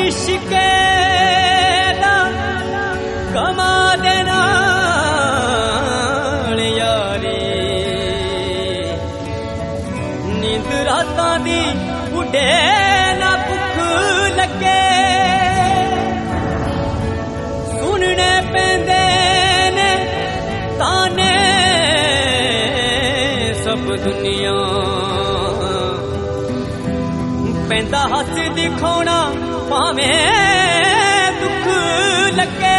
इश्के दा कमा देना यारी नींद रातां दी उडे ना भुख लगे सुनने पैंदे ने ताने सब दुनिया पैंदा हस दिखाना भावे दुख लगे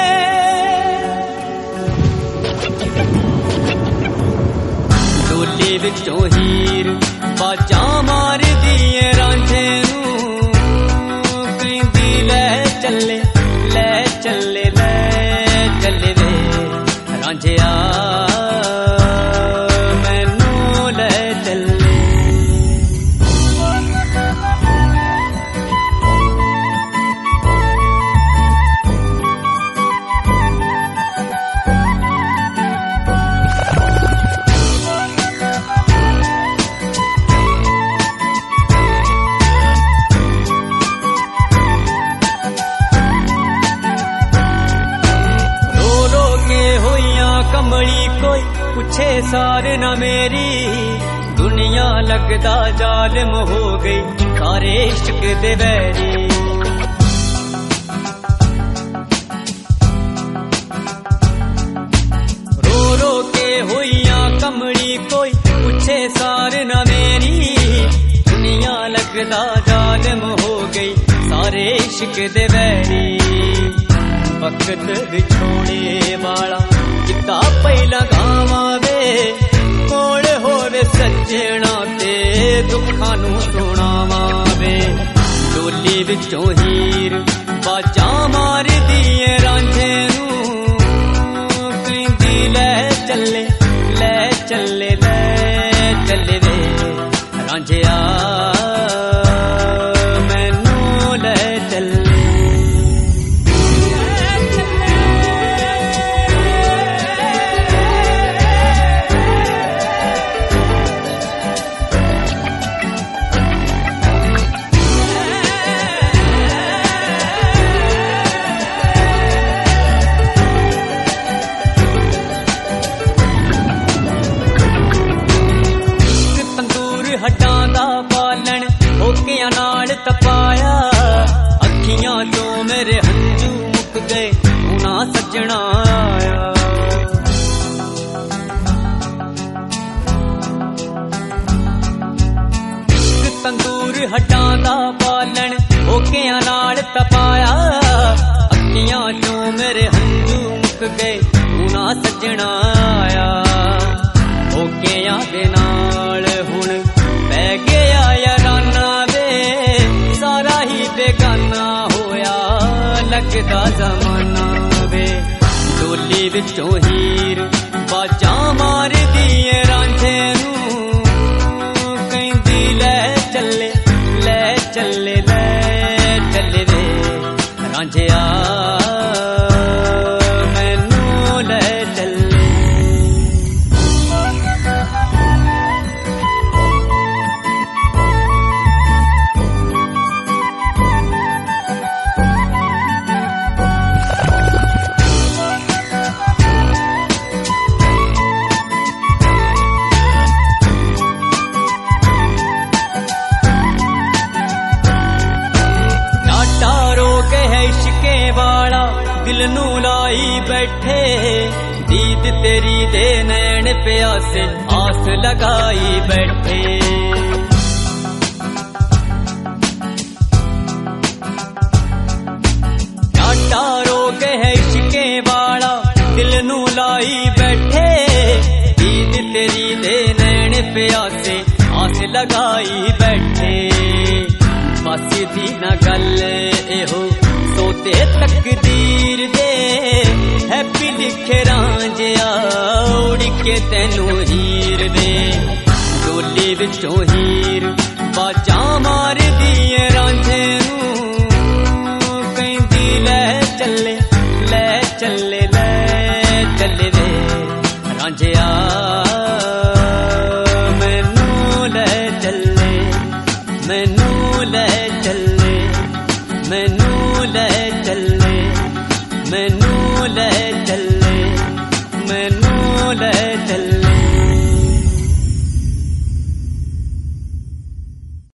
डोली विचों हीर बाजा मार दिए रांझे नूं कहंदी ले चले ले चले ले चले वे रांझिया मैनू ले चले कमली कोई पूछे सार न मेरी दुनिया लगदा जालिम हो गई सारे इश्क दे वैरी रो रो के होइया कमली कोई पूछे सार न मेरी दुनिया लगदा जालिम हो गई सारे इश्क दे वैरी वक्त विछोड़े वाला जिता पहला गावा वे कोल होवे सज्जणा ते दुखां नूं सुणावा वे डोली विचों हीर बाजा मार दिए रांझे नूं कहंदी ले चले ले चले ले चले वे रांझिया मैनू ले चले हटां दा पालन होकियां नाल तपाया अखियां चों मेरे हंझू मुक गए हुणा सजना आया तंदूर हटां दा पालन होकियां नाल तपाया अखियां चों मेरे हंझू मुक गए हुणा सजना आया होकियां दे नाल हुण पै गया याराना वे सारा ही बेगाना होया लगदा जमाना वे डोली विचों हीर बाजा मार दिए रांझे नूं कहंदी ले चले ले चले ले चले वे रांझिया मैनू ले चले वाला दिल नू लाई बैठे दीद तेरी दे नैन प्यासे आस लगाई बैठे डाटा रोग है इश्के वाला दिल नू लाई बैठे दीद तेरी दे नैन प्यासे आस लगाई बैठे बस दी ना गल एहो सोते तकदीर दे हैप्पी लिखे रांझिया उड़ के तेनू हीर दे डोली विचों हीर बाजा मार दिए रांझे नूं कहंदी ले चले ले चले ले चले वे रांझिया मैनू ले चले मैनू ले चल